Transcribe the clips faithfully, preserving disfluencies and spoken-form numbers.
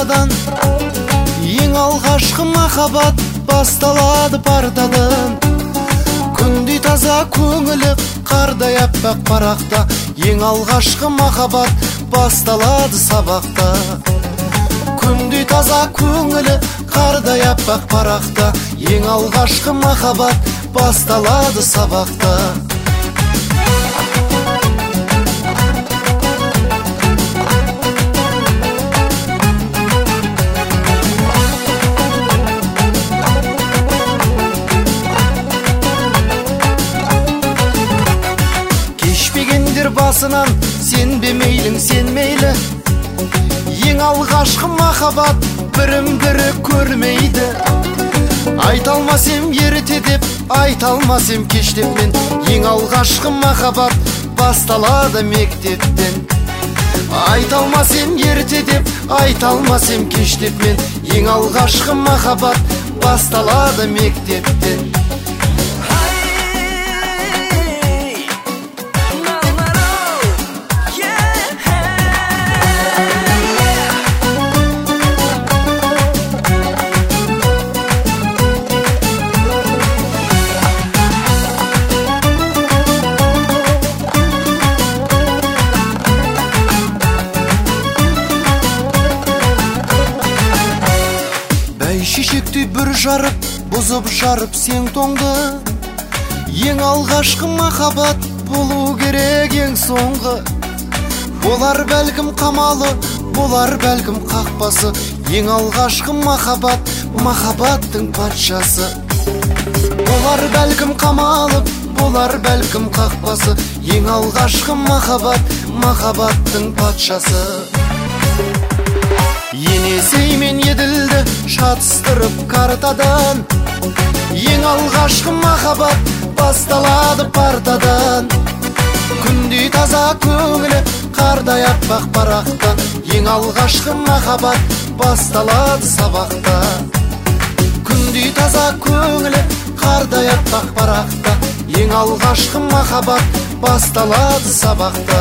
партадан, ең алғашқы махаббат басталады партадан. Күндей таза көңілі қардай аппақ парақта, ең алғашқы махаббат басталады сабақта. Күндей таза көңілі қардай аппақ парақта, ең алғашқы махаббат басталады сабақта. Кешпегендер басынан, сен бе мейлің, сен мейлі. Ең алғашқы махаббат бірін бірі көрмейді. Айта алмасым ерте деп, айта алмасым кеш деп мен. Ең алғашқы махаббат басталады мектептен. Айта алмасым ерте деп, айта алмасым кеш деп мен. Ең алғашқы махаббат басталады мектептен. Шешектей бір жарып, бұзып жарып сен тоңды. Ең алғашқы махаббат болу керек ең соңғы. Болар бәлкім қамалы, болар бәлкім қақпасы. Ең алғашқы махаббат, махаббаттың патшасы. Болар бәлкім қамалы, болар бәлкім қақпасы. Ең алғашқы махаббат, махаббаттың патшасы. Енесей мен еділді шатыстырып картадан, ең алғашқы махаббат басталады партадан. Күндей таза көңілі қардай аппақ парақта, ең алғашқы махаббат басталады сабақта. Күндей таза көңілі қардай аппақ парақта, ең алғашқы махаббат басталады сабақта.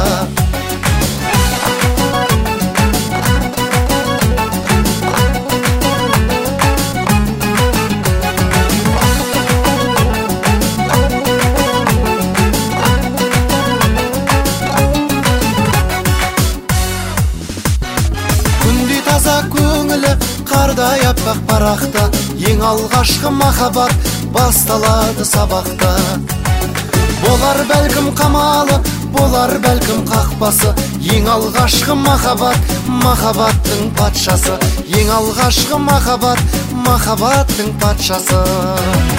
Көңілі қардай аппақ парақта, ең алғашқы махаббат басталады сабақта. Болар бәлкім қамалы, болар бәлкім қақпасы. Ең алғашқы махаббат, махаббаттың патшасы. Ең алғашқы махаббат, махаббаттың патшасы.